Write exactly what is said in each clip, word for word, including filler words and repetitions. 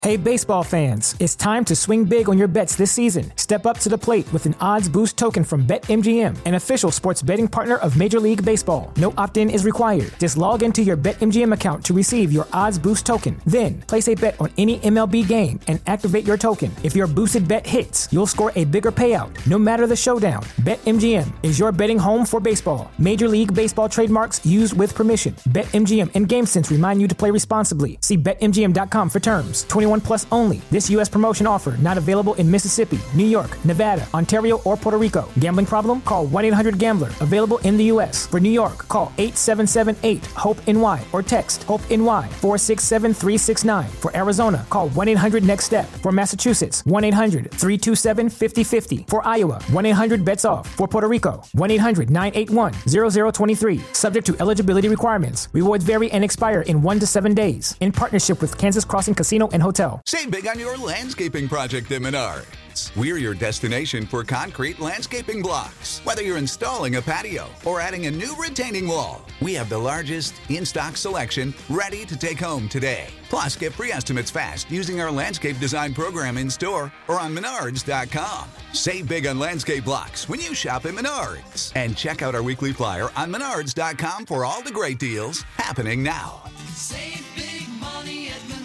Hey baseball fans, it's time to swing big on your bets this season. Step up to the plate with an odds boost token from BetMGM, an official sports betting partner of Major League Baseball. No opt-in is required. Just log into your BetMGM account to receive your odds boost token. Then, place a bet on any M L B game and activate your token. If your boosted bet hits, you'll score a bigger payout, no matter the showdown. BetMGM is your betting home for baseball. Major League Baseball trademarks used with permission. BetMGM and GameSense remind you to play responsibly. See Bet M G M dot com for terms. twenty-one plus only. This U S promotion offer not available in Mississippi, New York, Nevada, Ontario, or Puerto Rico. Gambling problem? Call one eight hundred gambler. Available in the U S. For New York, call eight seven seven eight HOPE N Y or text HOPE-NY four six seven three six nine. For Arizona, call one eight hundred next step. For Massachusetts, one eight hundred three two seven five zero five zero. For Iowa, one eight hundred bets off. For Puerto Rico, one eight hundred nine eight one zero zero two three. Subject to eligibility requirements. Rewards vary and expire in one to seven days. In partnership with Kansas Crossing Casino and Hotel. Save big on your landscaping project at Menards. We're your destination for concrete landscaping blocks. Whether you're installing a patio or adding a new retaining wall, we have the largest in-stock selection ready to take home today. Plus, get free estimates fast using our landscape design program in store or on menards dot com. Save big on landscape blocks when you shop at Menards. And check out our weekly flyer on menards dot com for all the great deals happening now. Save big money at Menards.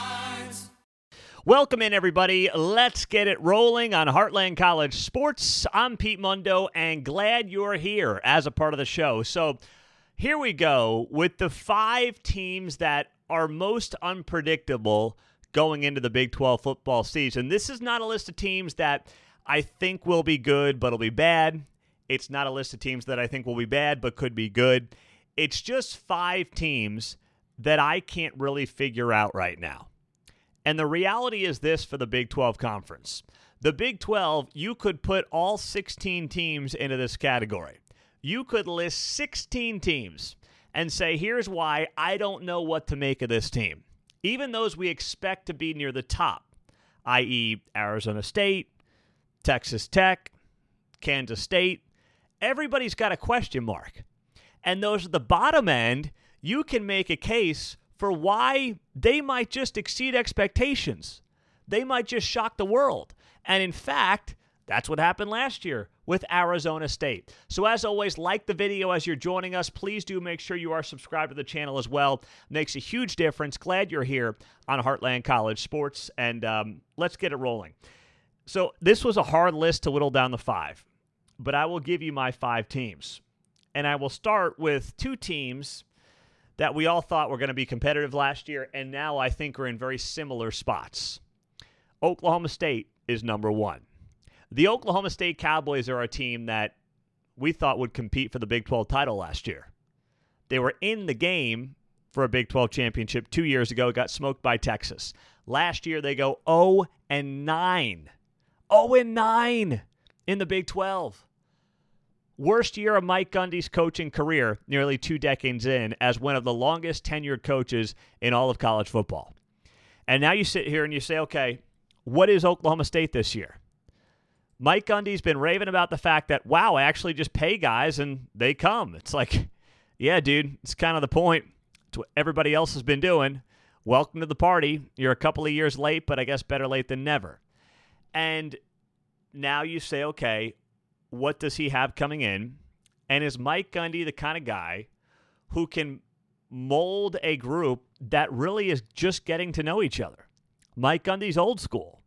Welcome in, everybody. Let's get it rolling on Heartland College Sports. I'm Pete Mundo, and glad you're here as a part of the show. So here we go with the five teams that are most unpredictable going into the Big twelve football season. This is not a list of teams that I think will be good but will be bad. It's not a list of teams that I think will be bad but could be good. It's just five teams that I can't really figure out right now. And the reality is this for the Big twelve Conference. The Big twelve, you could put all sixteen teams into this category. You could list sixteen teams and say, here's why I don't know what to make of this team. Even those we expect to be near the top, that is. Arizona State, Texas Tech, Kansas State. Everybody's got a question mark. And those at the bottom end, you can make a case for why they might just exceed expectations. They might just shock the world. And in fact, that's what happened last year with Arizona State. So as always, like the video as you're joining us. Please do make sure you are subscribed to the channel as well. Makes a huge difference. Glad you're here on Heartland College Sports. And um, let's get it rolling. So this was a hard list to whittle down the five. But I will give you my five teams. And I will start with two teams that we all thought were going to be competitive last year, and now I think are in very similar spots. Oklahoma State is number one. The Oklahoma State Cowboys are a team that we thought would compete for the Big twelve title last year. They were in the game for a Big twelve championship two years ago, got smoked by Texas. Last year, they go oh and nine. oh and nine in the Big twelve. Worst year of Mike Gundy's coaching career, nearly two decades in, as one of the longest tenured coaches in all of college football. And now you sit here and you say, okay, what is Oklahoma State this year? Mike Gundy's been raving about the fact that, wow, I actually just pay guys and they come. It's like, yeah, dude, it's kind of the point. It's what everybody else has been doing. Welcome to the party. You're a couple of years late, but I guess better late than never. And now you say, okay, what does he have coming in? And is Mike Gundy the kind of guy who can mold a group that really is just getting to know each other? Mike Gundy's old school.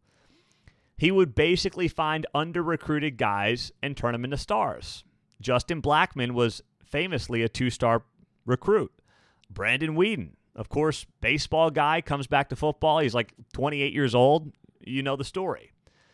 He would basically find under-recruited guys and turn them into stars. Justin Blackman was famously a two-star recruit. Brandon Whedon, of course, baseball guy, comes back to football. He's like twenty-eight years old. You know the story.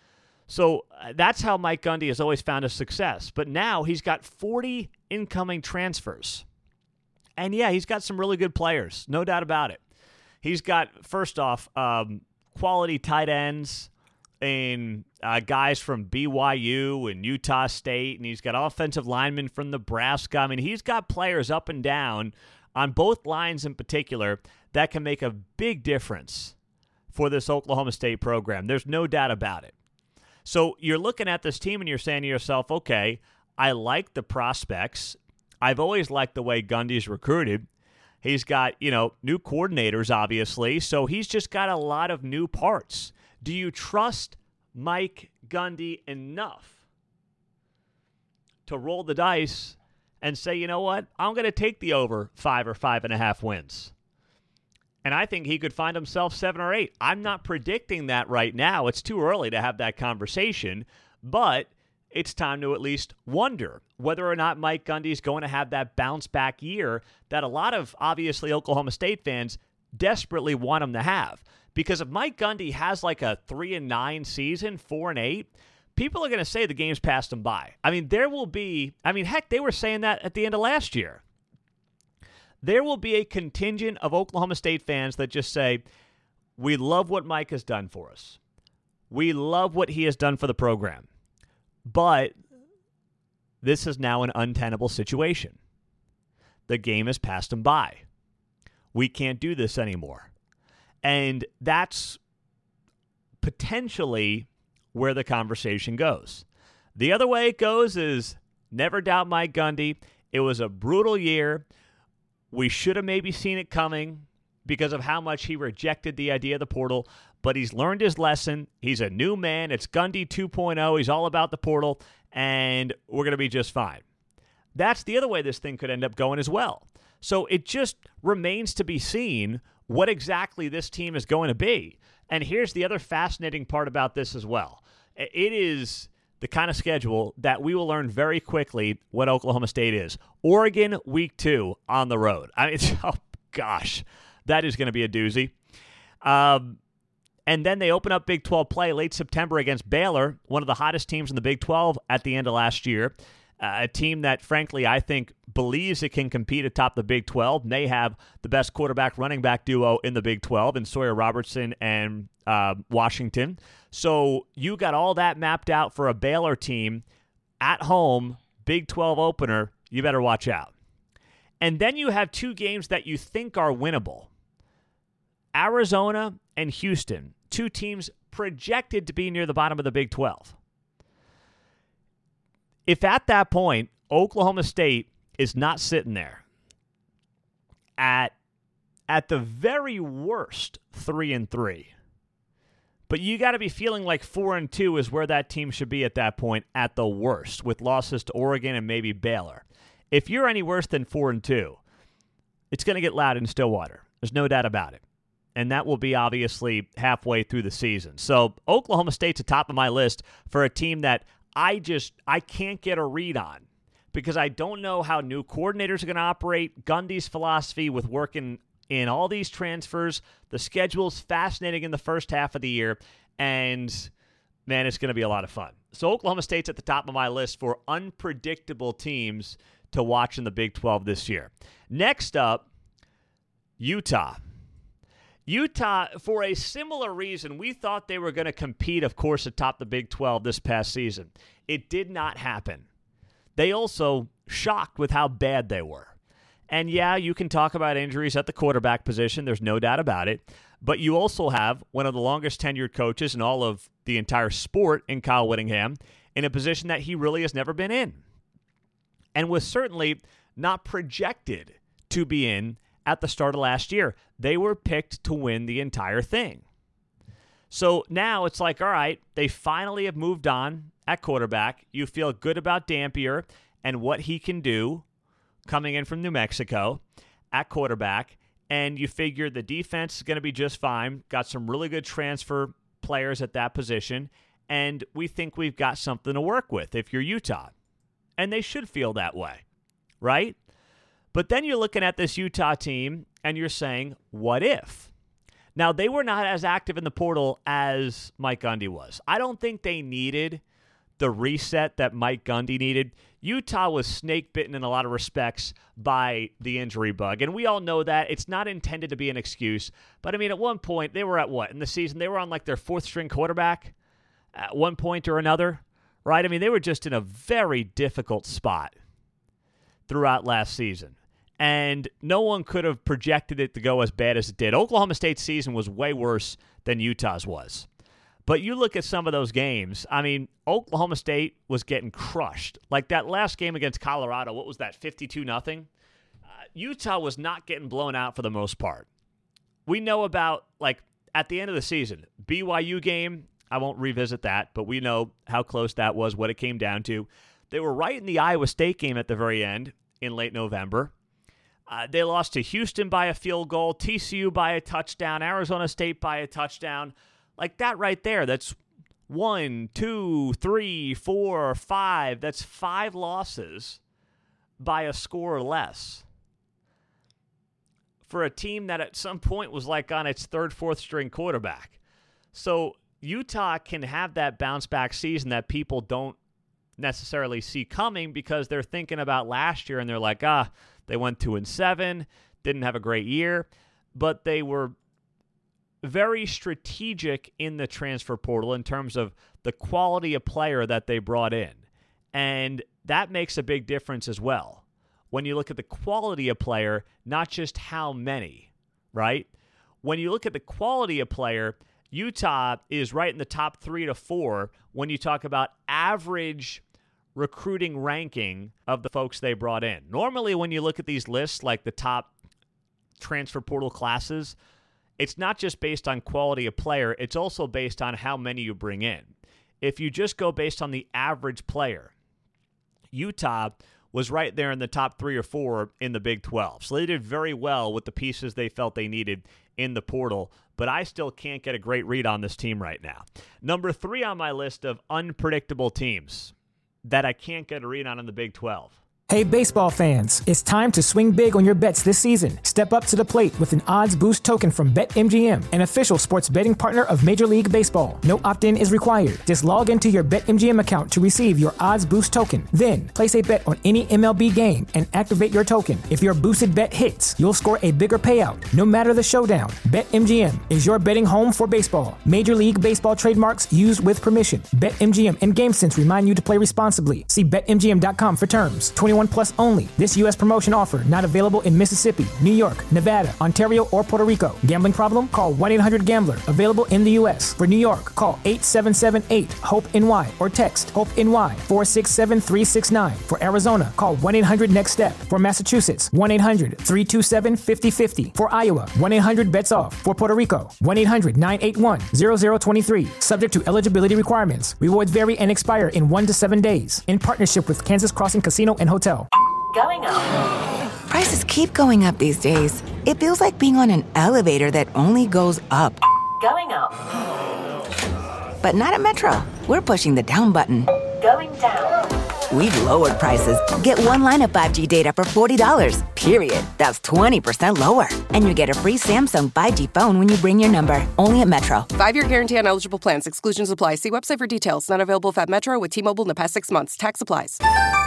So uh, that's how Mike Gundy has always found a success. But now he's got forty incoming transfers. And yeah, he's got some really good players, no doubt about it. He's got, first off, um, quality tight ends and uh, guys from B Y U and Utah State, and he's got offensive linemen from Nebraska. I mean, he's got players up and down on both lines in particular that can make a big difference for this Oklahoma State program. There's no doubt about it. So you're looking at this team and you're saying to yourself, okay, I like the prospects. I've always liked the way Gundy's recruited. He's got, you know, new coordinators, obviously, so he's just got a lot of new parts. Do you trust Mike Gundy enough to roll the dice and say, you know what, I'm going to take the over five or five and a half wins? And I think he could find himself seven or eight. I'm not predicting that right now. It's too early to have that conversation, but it's time to at least wonder whether or not Mike Gundy is going to have that bounce-back year that a lot of, obviously, Oklahoma State fans desperately want him to have. Because if Mike Gundy has like a three and nine season, four and eight, people are going to say the game's passed him by. I mean, there will be, I mean, heck, they were saying that at the end of last year. There will be a contingent of Oklahoma State fans that just say, we love what Mike has done for us. We love what he has done for the program. But this is now an untenable situation. The game has passed him by. We can't do this anymore. And that's potentially where the conversation goes. The other way it goes is never doubt Mike Gundy. It was a brutal year. We should have maybe seen it coming because of how much he rejected the idea of the portal, but he's learned his lesson. He's a new man. It's Gundy two point oh. He's all about the portal, and we're going to be just fine. That's the other way this thing could end up going as well. So it just remains to be seen what exactly this team is going to be. And here's the other fascinating part about this as well. It is the kind of schedule that we will learn very quickly what Oklahoma State is. Oregon, week two, on the road. I mean, it's, oh, gosh, that is going to be a doozy. Um, and then they open up Big twelve play late September against Baylor, one of the hottest teams in the Big twelve at the end of last year. Uh, a team that, frankly, I think believes it can compete atop the Big twelve. And they have the best quarterback running back duo in the Big twelve in Sawyer Robertson and uh, Washington. So you got all that mapped out for a Baylor team at home, Big twelve opener. You better watch out. And then you have two games that you think are winnable. Arizona and Houston, two teams projected to be near the bottom of the Big twelve. If at that point, Oklahoma State is not sitting there at, at the very worst three and three, but you got to be feeling like four and two is where that team should be at that point at the worst, with losses to Oregon and maybe Baylor. If you're any worse than four and two, it's going to get loud in Stillwater. There's no doubt about it. And that will be obviously halfway through the season. So Oklahoma State's atop of my list for a team that I just, I can't get a read on because I don't know how new coordinators are going to operate. Gundy's philosophy with working in all these transfers. The schedule's fascinating in the first half of the year. And, man, it's going to be a lot of fun. So Oklahoma State's at the top of my list for unpredictable teams to watch in the Big twelve this year. Next up, Utah. Utah, for a similar reason, we thought they were going to compete, of course, atop the Big twelve this past season. It did not happen. They also shocked with how bad they were. And yeah, you can talk about injuries at the quarterback position. There's no doubt about it. But you also have one of the longest tenured coaches in all of the entire sport in Kyle Whittingham in a position that he really has never been in. And was certainly not projected to be in at the start of last year. They were picked to win the entire thing. So now it's like, all right, they finally have moved on at quarterback. You feel good about Dampier and what he can do coming in from New Mexico at quarterback. And you figure the defense is going to be just fine. Got some really good transfer players at that position. And we think we've got something to work with if you're Utah. And they should feel that way, right? But then you're looking at this Utah team and you're saying, what if? Now, they were not as active in the portal as Mike Gundy was. I don't think they needed the reset that Mike Gundy needed. Utah was snake-bitten in a lot of respects by the injury bug. And we all know that. It's not intended to be an excuse. But, I mean, at one point, they were at what? In the season, they were on like their fourth-string quarterback at one point or another, right? I mean, they were just in a very difficult spot throughout last season. And no one could have projected it to go as bad as it did. Oklahoma State's season was way worse than Utah's was. But you look at some of those games, I mean, Oklahoma State was getting crushed. Like that last game against Colorado, what was that, fifty-two nothing? Uh, Utah was not getting blown out for the most part. We know about, like, at the end of the season, B Y U game, I won't revisit that, but we know how close that was, what it came down to. They were right in the Iowa State game at the very end in late November. Uh, they lost to Houston by a field goal, T C U by a touchdown, Arizona State by a touchdown. Like that right there, that's one, two, three, four, five. That's five losses by a score or less for a team that at some point was like on its third, fourth string quarterback. So Utah can have that bounce back season that people don't necessarily see coming because they're thinking about last year and they're like, ah, they went two and seven, didn't have a great year, but they were very strategic in the transfer portal in terms of the quality of player that they brought in. And that makes a big difference as well. When you look at the quality of player, not just how many, right? When you look at the quality of player, Utah is right in the top three to four when you talk about average recruiting ranking of the folks they brought in. Normally, when you look at these lists, like the top transfer portal classes, it's not just based on quality of player, it's also based on how many you bring in. If you just go based on the average player, Utah was right there in the top three or four in the Big twelve. So they did very well with the pieces they felt they needed in the portal, but I still can't get a great read on this team right now. Number three on my list of unpredictable teams that I can't get a read on in the Big twelve. Hey, baseball fans, it's time to swing big on your bets this season. Step up to the plate with an odds boost token from BetMGM, an official sports betting partner of Major League Baseball. No opt-in is required. Just log into your BetMGM account to receive your odds boost token. Then, place a bet on any M L B game and activate your token. If your boosted bet hits, you'll score a bigger payout, no matter the showdown. BetMGM is your betting home for baseball. Major League Baseball trademarks used with permission. BetMGM and GameSense remind you to play responsibly. See Bet M G M dot com for terms. twenty-one plus only. This U S promotion offer not available in Mississippi, New York, Nevada, Ontario, or Puerto Rico. Gambling problem? Call one eight hundred gambler. Available in the U S. For New York, call eight seven seven eight hope N Y or text HOPE-NY four six seven three six nine. For Arizona, call one eight hundred next step. For Massachusetts, one eight hundred three two seven five zero five zero. For Iowa, one eight hundred bets off. For Puerto Rico, one eight hundred nine eight one zero zero two three. Subject to eligibility requirements. Rewards vary and expire in one to seven days. In partnership with Kansas Crossing Casino and Hotel. Going up. Prices keep going up these days. It feels like being on an elevator that only goes up. Going up. But not at Metro. We're pushing the down button. Going down. We've lowered prices. Get one line of five G data for forty dollars, period. That's twenty percent lower. And you get a free Samsung five G phone when you bring your number. Only at Metro. Five-year guarantee on eligible plans. Exclusions apply. See website for details. Not available at Metro with T-Mobile in the past six months. Tax applies.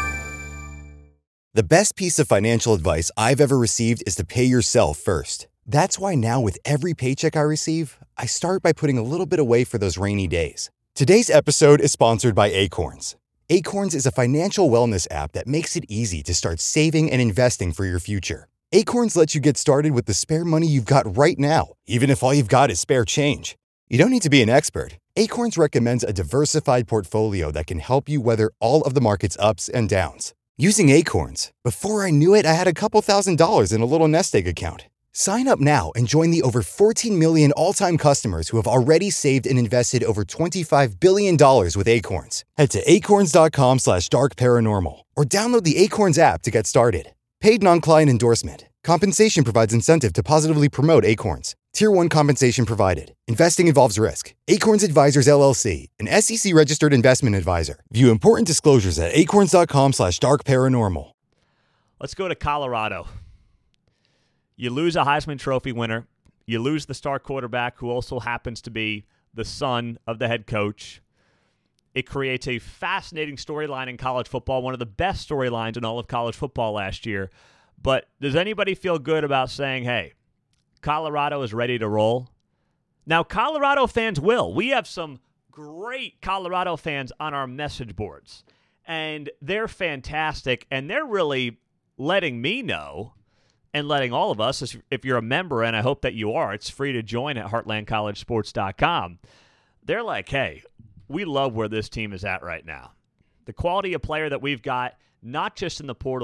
The best piece of financial advice I've ever received is to pay yourself first. That's why now with every paycheck I receive, I start by putting a little bit away for those rainy days. Today's episode is sponsored by Acorns. Acorns is a financial wellness app that makes it easy to start saving and investing for your future. Acorns lets you get started with the spare money you've got right now, even if all you've got is spare change. You don't need to be an expert. Acorns recommends a diversified portfolio that can help you weather all of the market's ups and downs. Using Acorns, before I knew it, I had a couple thousand dollars in a little nest egg account. Sign up now and join the over fourteen million all-time customers who have already saved and invested over twenty-five billion dollars with Acorns. Head to acorns.com slash dark paranormal or download the Acorns app to get started. Paid non-client endorsement. Compensation provides incentive to positively promote Acorns. Tier one compensation provided. Investing involves risk. Acorns Advisors, L L C, an S E C-registered investment advisor. View important disclosures at acorns.com slash dark paranormal. Let's go to Colorado. You lose a Heisman Trophy winner. You lose the star quarterback who also happens to be the son of the head coach. It creates a fascinating storyline in college football, one of the best storylines in all of college football last year. But does anybody feel good about saying, hey, Colorado is ready to roll? Now, Colorado fans will. We have some great Colorado fans on our message boards, and they're fantastic, and they're really letting me know and letting all of us, if you're a member, and I hope that you are, it's free to join at heartland college sports dot com. They're like, hey, we love where this team is at right now. The quality of player that we've got, not just in the portal,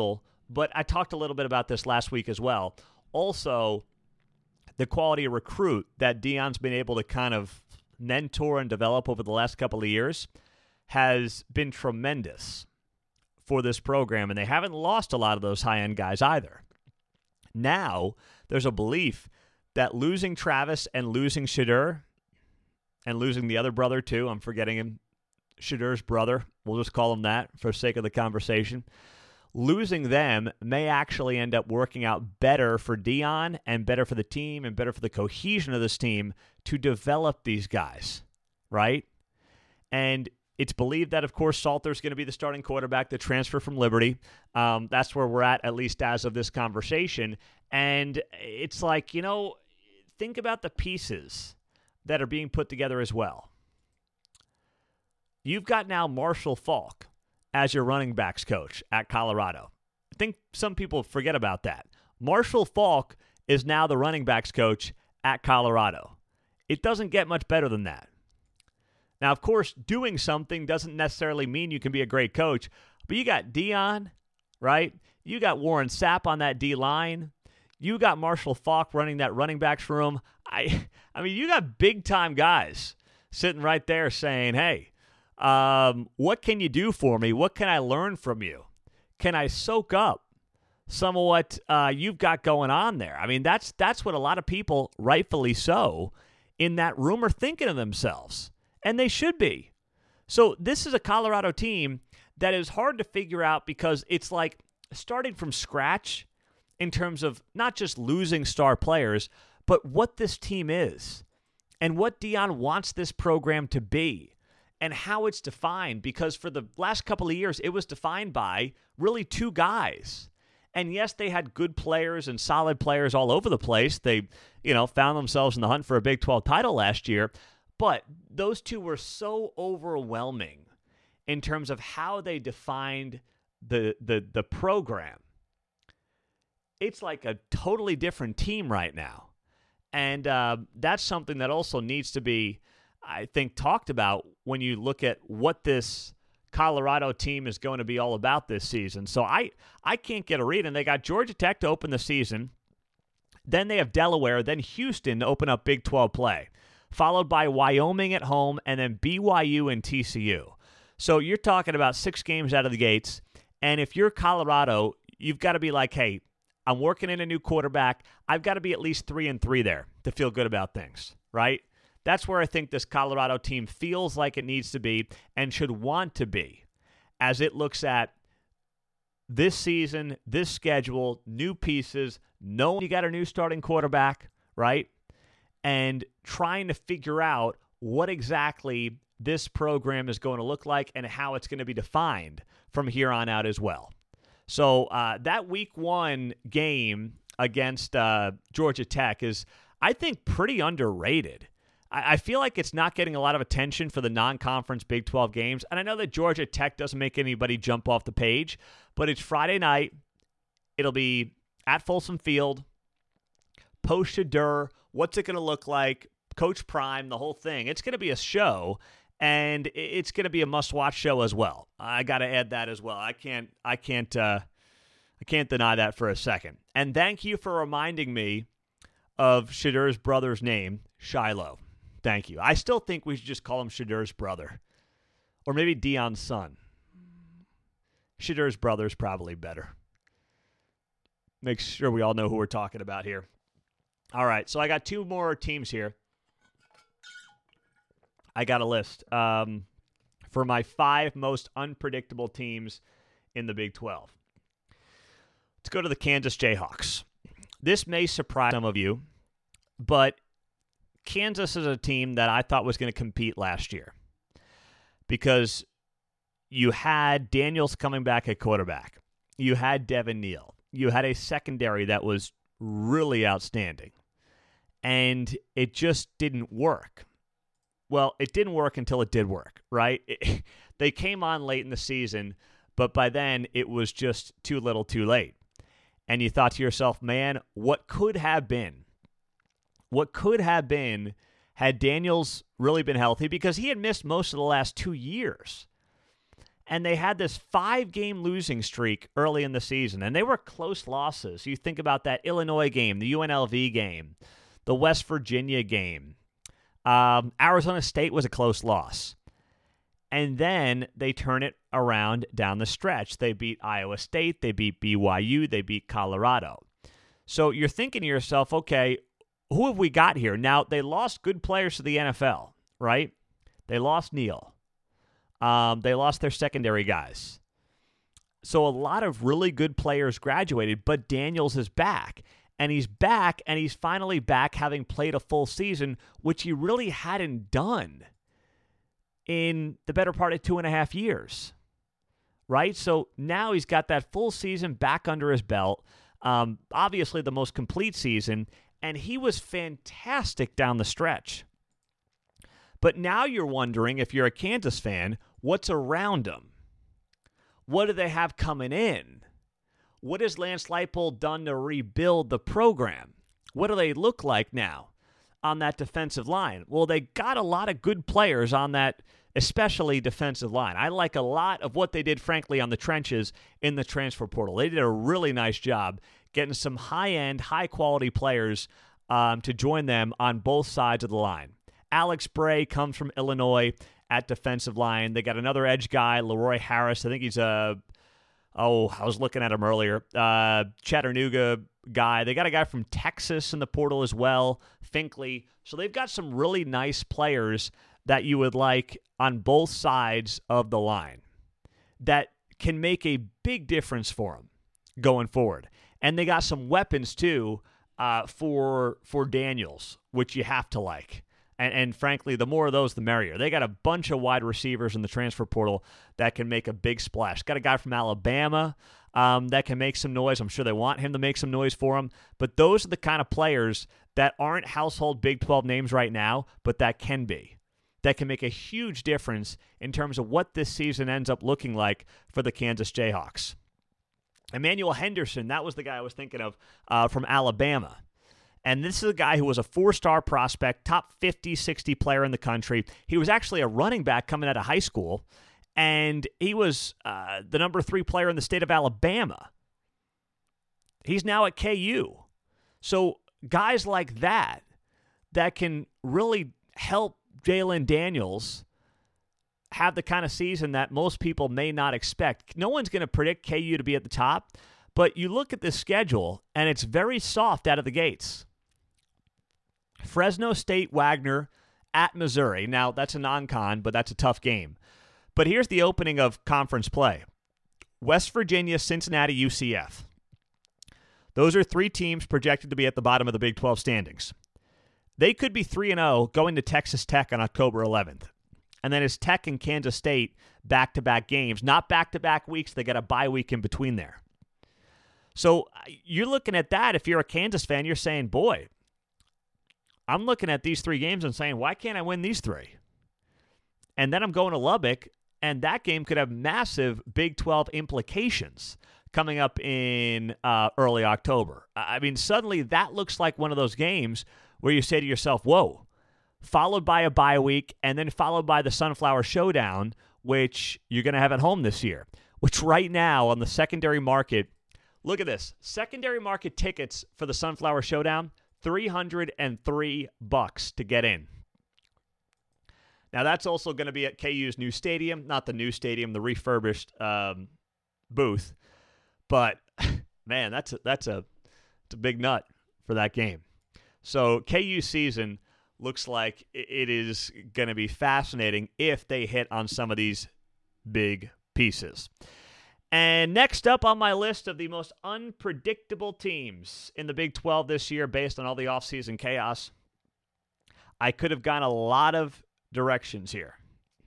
But I talked a little bit about this last week as well. Also, the quality of recruit that Deion's been able to kind of mentor and develop over the last couple of years has been tremendous for this program, and they haven't lost a lot of those high-end guys either. Now, there's a belief that losing Travis and losing Shedeur, and losing the other brother too, I'm forgetting him, Shedeur's brother, we'll just call him that for sake of the conversation, losing them may actually end up working out better for Deion and better for the team and better for the cohesion of this team to develop these guys, right? And it's believed that, of course, Salter's going to be the starting quarterback, the transfer from Liberty. Um, that's where we're at, at least as of this conversation. And it's like, you know, think about the pieces that are being put together as well. You've got now Marshall Faulk as your running backs coach at Colorado. I think some people forget about that. Marshall Faulk is now the running backs coach at Colorado. It doesn't get much better than that. Now, of course, doing something doesn't necessarily mean you can be a great coach, but you got Deion, right? You got Warren Sapp on that D-line. You got Marshall Faulk running that running backs room. I, I mean, you got big-time guys sitting right there saying, hey, Um, what can you do for me? What can I learn from you? Can I soak up some of what uh, you've got going on there? I mean, that's that's what a lot of people, rightfully so, in that room are thinking of themselves, and they should be. So this is a Colorado team that is hard to figure out because it's like starting from scratch in terms of not just losing star players, but what this team is and what Deion wants this program to be. And how it's defined, because for the last couple of years, it was defined by really two guys. And yes, they had good players and solid players all over the place. They, you know, found themselves in the hunt for a Big twelve title last year. But those two were so overwhelming in terms of how they defined the the the program. It's like a totally different team right now. And uh, that's something that also needs to be, I think, talked about when you look at what this Colorado team is going to be all about this season. So I, I can't get a read. And they got Georgia Tech to open the season. Then they have Delaware, then Houston to open up Big twelve play, followed by Wyoming at home, and then B Y U and T C U. So you're talking about six games out of the gates. And if you're Colorado, you've got to be like, hey, I'm working in a new quarterback. I've got to be at least three and three there to feel good about things, right? That's where I think this Colorado team feels like it needs to be and should want to be as it looks at this season, this schedule, new pieces, knowing you got a new starting quarterback, right? And trying to figure out what exactly this program is going to look like and how it's going to be defined from here on out as well. So uh, that week one game against uh, Georgia Tech is, I think, pretty underrated. I feel like it's not getting a lot of attention for the non-conference Big twelve games. And I know that Georgia Tech doesn't make anybody jump off the page, but it's Friday night. It'll be at Folsom Field, post Shedeur. What's it going to look like? Coach Prime, the whole thing. It's going to be a show, and it's going to be a must-watch show as well. I got to add that as well. I can't, I can't, uh, I can't deny that for a second. And thank you for reminding me of Shedeur's brother's name, Shiloh. Thank you. I still think we should just call him Shedeur's brother. Or maybe Deion's son. Shedeur's brother is probably better. Make sure we all know who we're talking about here. All right, so I got two more teams here. I got a list um, for my five most unpredictable teams in the Big twelve. Let's go to the Kansas Jayhawks. This may surprise some of you, but Kansas is a team that I thought was going to compete last year because you had Daniels coming back at quarterback. You had Devin Neal. You had a secondary that was really outstanding. And it just didn't work. Well, it didn't work until it did work, right? It, they came on late in the season, but by then it was just too little too late. And you thought to yourself, man, what could have been? What could have been had Daniels really been healthy, because he had missed most of the last two years. And they had this five-game losing streak early in the season, and they were close losses. You think about that Illinois game, the U N L V game, the West Virginia game. Um, Arizona State was a close loss. And then they turn it around down the stretch. They beat Iowa State, they beat B Y U, they beat Colorado. So you're thinking to yourself, okay, who have we got here? Now, they lost good players to the N F L, right? They lost Neal. Um, they lost their secondary guys. So a lot of really good players graduated, but Daniels is back. And he's back, and he's finally back having played a full season, which he really hadn't done in the better part of two and a half years. Right? So now he's got that full season back under his belt. Um, obviously the most complete season, and he was fantastic down the stretch. But now you're wondering, if you're a Kansas fan, what's around him? What do they have coming in? What has Lance Leipold done to rebuild the program? What do they look like now on that defensive line? Well, they got a lot of good players on that, especially defensive line. I like a lot of what they did, frankly, on the trenches in the transfer portal. They did a really nice job getting some high-end, high-quality players um, to join them on both sides of the line. Alex Bray comes from Illinois at defensive line. They got another edge guy, Leroy Harris. I think he's a, oh, I was looking at him earlier, uh, Chattanooga guy. They got a guy from Texas in the portal as well, Finkley. So they've got some really nice players that you would like on both sides of the line that can make a big difference for them going forward. And they got some weapons, too, uh, for for Daniels, which you have to like. And, and frankly, the more of those, the merrier. They got a bunch of wide receivers in the transfer portal that can make a big splash. Got a guy from Alabama um, that can make some noise. I'm sure they want him to make some noise for them. But those are the kind of players that aren't household Big twelve names right now, but that can be. That can make a huge difference in terms of what this season ends up looking like for the Kansas Jayhawks. Emmanuel Henderson, that was the guy I was thinking of uh, from Alabama. And this is a guy who was a four-star prospect, top fifty, sixty player in the country. He was actually a running back coming out of high school, and he was uh, the number three player in the state of Alabama. He's now at K U. So guys like that, that can really help Jalen Daniels have the kind of season that most people may not expect. No one's going to predict K U to be at the top, but you look at this schedule, and it's very soft out of the gates. Fresno State, Wagner, at Missouri. Now, that's a non-con, but that's a tough game. But here's the opening of conference play. West Virginia, Cincinnati, U C F. Those are three teams projected to be at the bottom of the Big twelve standings. They could be three and oh going to Texas Tech on October eleventh. And then it's Tech and Kansas State back-to-back games. Not back-to-back weeks. They got a bye week in between there. So you're looking at that. If you're a Kansas fan, you're saying, boy, I'm looking at these three games and saying, why can't I win these three? And then I'm going to Lubbock, and that game could have massive Big twelve implications coming up in uh, early October. I mean, suddenly that looks like one of those games where you say to yourself, whoa, followed by a bye week, and then followed by the Sunflower Showdown, which you're going to have at home this year, which right now on the secondary market, look at this. Secondary market tickets for the Sunflower Showdown, three hundred three bucks to get in. Now, that's also going to be at K U's new stadium, not the new stadium, the refurbished um, booth. But, man, that's a, that's a, it's a big nut for that game. So K U season looks like it is going to be fascinating if they hit on some of these big pieces. And next up on my list of the most unpredictable teams in the Big twelve this year based on all the offseason chaos, I could have gone a lot of directions here.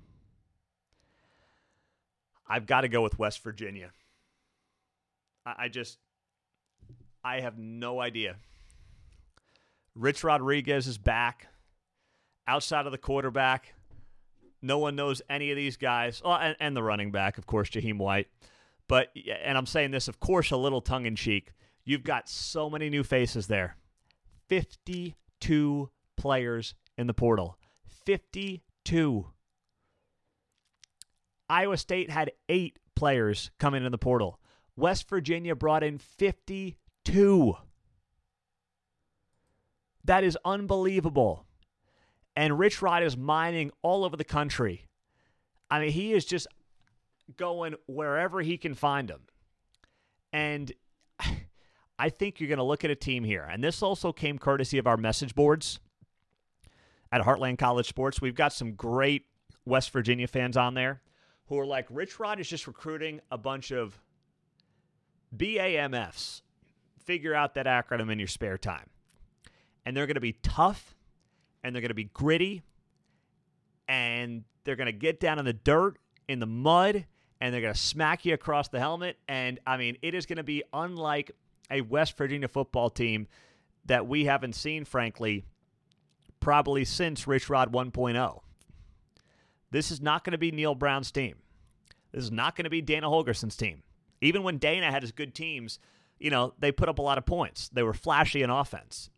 I've got to go with West Virginia. I just, I have no idea. Rich Rodriguez is back. Outside of the quarterback, no one knows any of these guys. Oh, and, and the running back, of course, Jaheim White. But, and I'm saying this, of course, a little tongue-in-cheek. You've got so many new faces there. fifty-two players in the portal. fifty-two. Iowa State had eight players come into the portal. West Virginia brought in fifty-two. That is unbelievable. And Rich Rod is mining all over the country. I mean, he is just going wherever he can find them. And I think you're going to look at a team here. And this also came courtesy of our message boards at Heartland College Sports. We've got some great West Virginia fans on there who are like, Rich Rod is just recruiting a bunch of B A M Fs. Figure out that acronym in your spare time. And they're going to be tough, and they're going to be gritty, and they're going to get down in the dirt, in the mud, and they're going to smack you across the helmet. And, I mean, it is going to be unlike a West Virginia football team that we haven't seen, frankly, probably since Rich Rod one point oh. This is not going to be Neil Brown's team. This is not going to be Dana Holgerson's team. Even when Dana had his good teams, you know, they put up a lot of points. They were flashy in offense.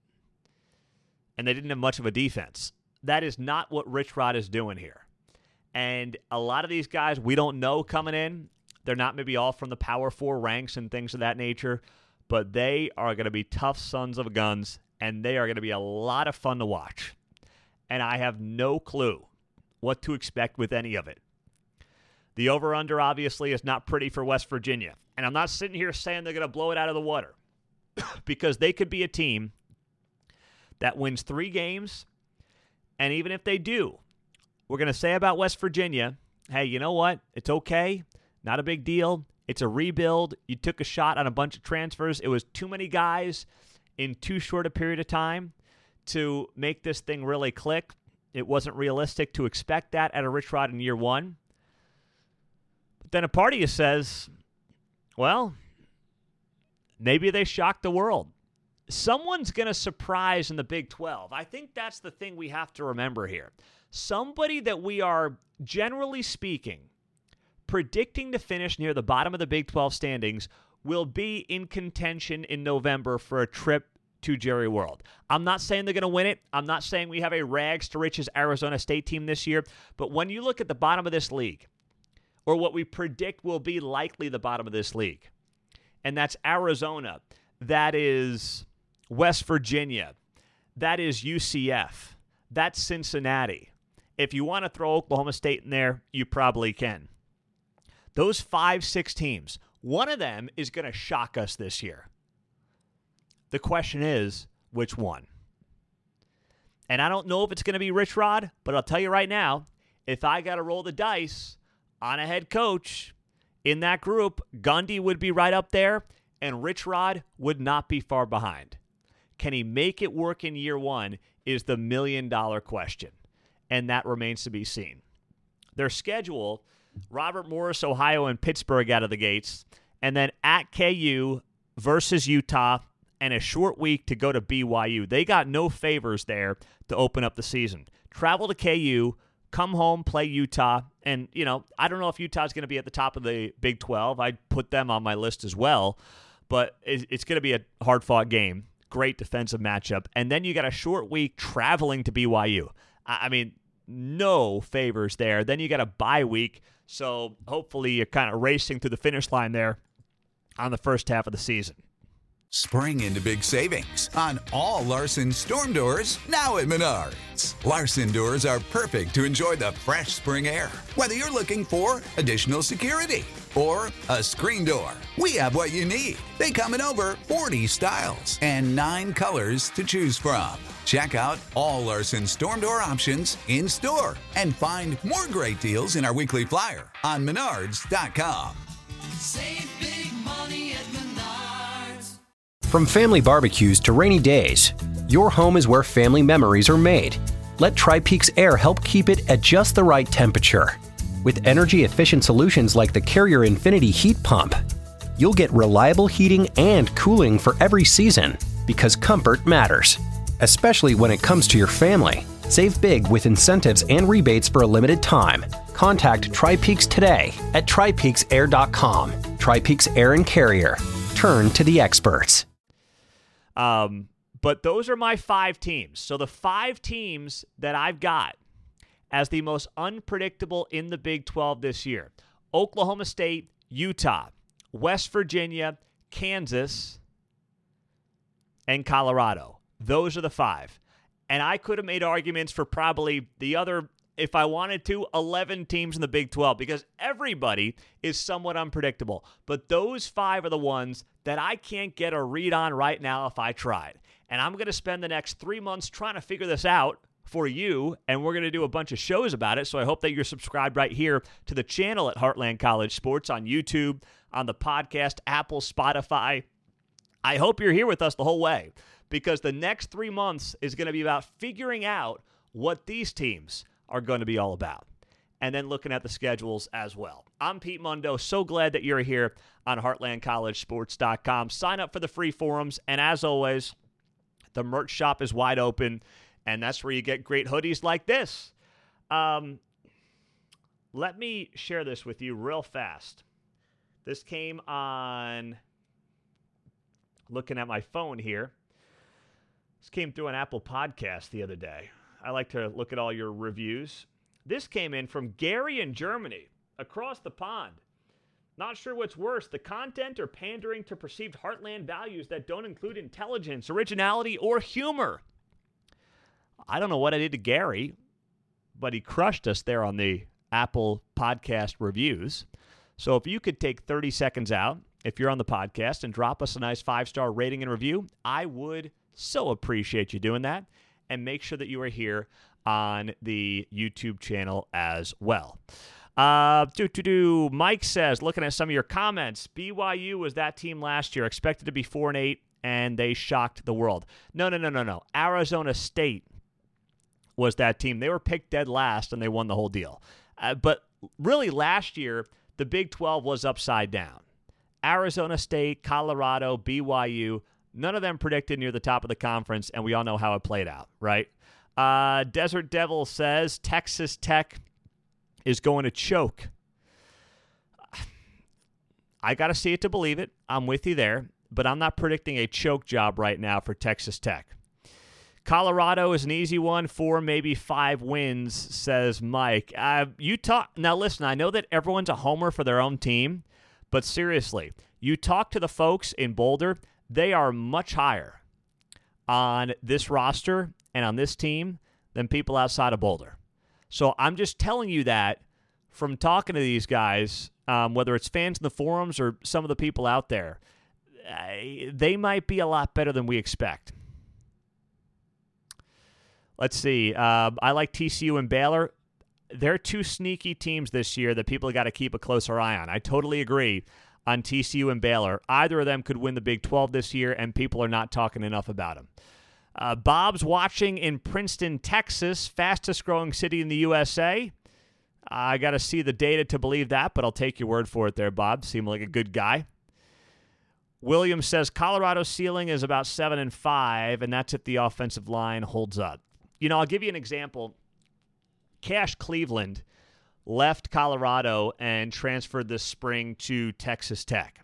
And they didn't have much of a defense. That is not what Rich Rod is doing here. And a lot of these guys we don't know coming in. They're not maybe all from the Power Four ranks and things of that nature, but they are going to be tough sons of guns, and they are going to be a lot of fun to watch. And I have no clue what to expect with any of it. The over-under, obviously, is not pretty for West Virginia. And I'm not sitting here saying they're going to blow it out of the water because they could be a team that wins three games, and even if they do, we're going to say about West Virginia, hey, you know what? It's okay. Not a big deal. It's a rebuild. You took a shot on a bunch of transfers. It was too many guys in too short a period of time to make this thing really click. It wasn't realistic to expect that at a Rich Rod in year one. But then a part of you says, well, maybe they shocked the world. Someone's going to surprise in the Big twelve. I think that's the thing we have to remember here. Somebody that we are, generally speaking, predicting to finish near the bottom of the Big twelve standings will be in contention in November for a trip to Jerry World. I'm not saying they're going to win it. I'm not saying we have a rags to riches Arizona State team this year. But when you look at the bottom of this league, or what we predict will be likely the bottom of this league, and that's Arizona, that is West Virginia, that is U C F, that's Cincinnati. If you want to throw Oklahoma State in there, you probably can. Those five, six teams, one of them is going to shock us this year. The question is, which one? And I don't know if it's going to be Rich Rod, but I'll tell you right now, if I got to roll the dice on a head coach in that group, Gundy would be right up there, and Rich Rod would not be far behind. Can he make it work in year one is the million-dollar question, and that remains to be seen. Their schedule, Robert Morris, Ohio, and Pittsburgh out of the gates, and then at K U versus Utah, and a short week to go to B Y U. They got no favors there to open up the season. Travel to K U, come home, play Utah, and, you know, I don't know if Utah's going to be at the top of the Big twelve. I'd put them on my list as well, but it's going to be a hard-fought game. Great defensive matchup. And then you got a short week traveling to B Y U. I mean, no favors there. Then you got a bye week, so hopefully you're kind of racing to the finish line there on the first half of the season. Spring into big savings on all Larson storm doors now at Menards. Larson doors are perfect to enjoy the fresh spring air. Whether you're looking for additional security or a screen door, we have what you need. They come in over forty styles and nine colors to choose from. Check out all Larson storm door options in store and find more great deals in our weekly flyer on menards dot com. Save big money at Menards. From family barbecues to rainy days, your home is where family memories are made. Let Tri-Peaks Air help keep it at just the right temperature. With energy-efficient solutions like the Carrier Infinity Heat Pump, you'll get reliable heating and cooling for every season because comfort matters, especially when it comes to your family. Save big with incentives and rebates for a limited time. Contact Tri-Peaks today at tri peaks air dot com. Tri-Peaks Air and Carrier. Turn to the experts. Um, but those are my five teams. So the five teams that I've got as the most unpredictable in the Big twelve this year. Oklahoma State, Utah, West Virginia, Kansas, and Colorado. Those are the five. And I could have made arguments for probably the other, if I wanted to, eleven teams in the Big twelve, because everybody is somewhat unpredictable. But those five are the ones that I can't get a read on right now if I tried. And I'm going to spend the next three months trying to figure this out for you, and we're going to do a bunch of shows about it. So I hope that you're subscribed right here to the channel at Heartland College Sports on YouTube, on the podcast, Apple, Spotify. I hope you're here with us the whole way, because the next three months is going to be about figuring out what these teams are going to be all about, and then looking at the schedules as well. I'm Pete Mundo. So glad that you're here on Heartland College Sports dot com. Sign up for the free forums, and as always, the merch shop is wide open, and that's where you get great hoodies like this. Um, let me share this with you real fast. This came on, looking at my phone here, this came through an Apple podcast the other day. I like to look at all your reviews. This came in from Gary in Germany, across the pond. Not sure what's worse, the content or pandering to perceived Heartland values that don't include intelligence, originality, or humor. I don't know what I did to Gary, but he crushed us there on the Apple podcast reviews. So if you could take thirty seconds out, if you're on the podcast, and drop us a nice five-star rating and review, I would so appreciate you doing that. And make sure that you are here on the YouTube channel as well. Uh, do, do, do. Mike says, looking at some of your comments, B Y U was that team last year, expected to be four and eight, and they shocked the world. No, no, no, no, no. Arizona State was that team. They were picked dead last, and they won the whole deal. Uh, but really, last year, the Big twelve was upside down. Arizona State, Colorado, B Y U, none of them predicted near the top of the conference, and we all know how it played out, right? Uh, Desert Devil says Texas Tech is going to choke. I got to see it to believe it. I'm with you there, but I'm not predicting a choke job right now for Texas Tech. Colorado is an easy one, four, maybe five wins, says Mike. Uh, Utah, now listen, I know that everyone's a homer for their own team, but seriously, you talk to the folks in Boulder, they are much higher on this roster and on this team than people outside of Boulder. So I'm just telling you that from talking to these guys, um, whether it's fans in the forums or some of the people out there, uh, they might be a lot better than we expect. Let's see. Uh, I like T C U and Baylor. They're two sneaky teams this year that people got to keep a closer eye on. I totally agree on T C U and Baylor. Either of them could win the Big twelve this year, and people are not talking enough about them. Uh, Bob's watching in Princeton, Texas, fastest growing city in the U S A. I got to see the data to believe that, but I'll take your word for it there, Bob. Seem like a good guy. Williams says Colorado's ceiling is about seven and five, and that's if the offensive line holds up. You know, I'll give you an example. Cash Cleveland left Colorado and transferred this spring to Texas Tech.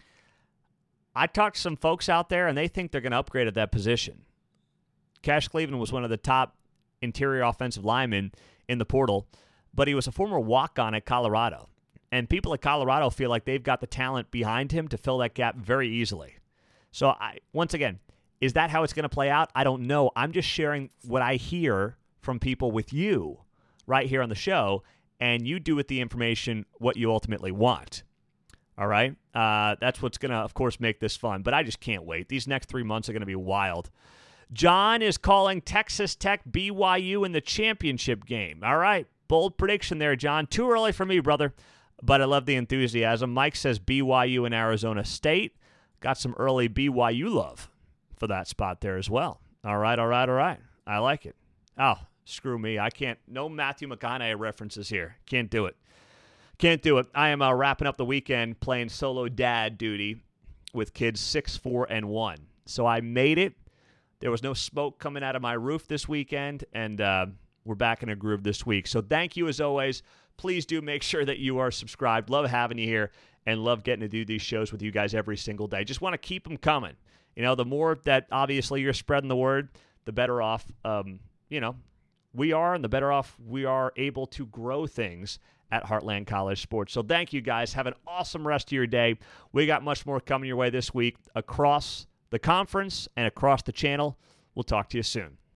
I talked to some folks out there, and they think they're going to upgrade at that position. Cash Cleveland was one of the top interior offensive linemen in the portal, but he was a former walk-on at Colorado. And people at Colorado feel like they've got the talent behind him to fill that gap very easily. So, I, once again, is that how it's going to play out? I don't know. I'm just sharing what I hear from people with you right here on the show, and you do with the information what you ultimately want. All right? Uh, that's what's going to, of course, make this fun. But I just can't wait. These next three months are going to be wild. John is calling Texas Tech B Y U in the championship game. All right. Bold prediction there, John. Too early for me, brother, but I love the enthusiasm. Mike says B Y U and Arizona State. Got some early B Y U love for that spot there as well. All right, all right, all right. I like it. Oh, screw me. I can't. No Matthew McConaughey references here. Can't do it. Can't do it. I am uh, wrapping up the weekend playing solo dad duty with kids six, four, and one. So I made it. There was no smoke coming out of my roof this weekend, and uh, we're back in a groove this week. So thank you as always. Please do make sure that you are subscribed. Love having you here and love getting to do these shows with you guys every single day. Just want to keep them coming. You know, the more that obviously you're spreading the word, the better off, um, you know, we are and the better off we are able to grow things at Heartland College Sports. So thank you, guys. Have an awesome rest of your day. We got much more coming your way this week across the conference and across the channel. We'll talk to you soon.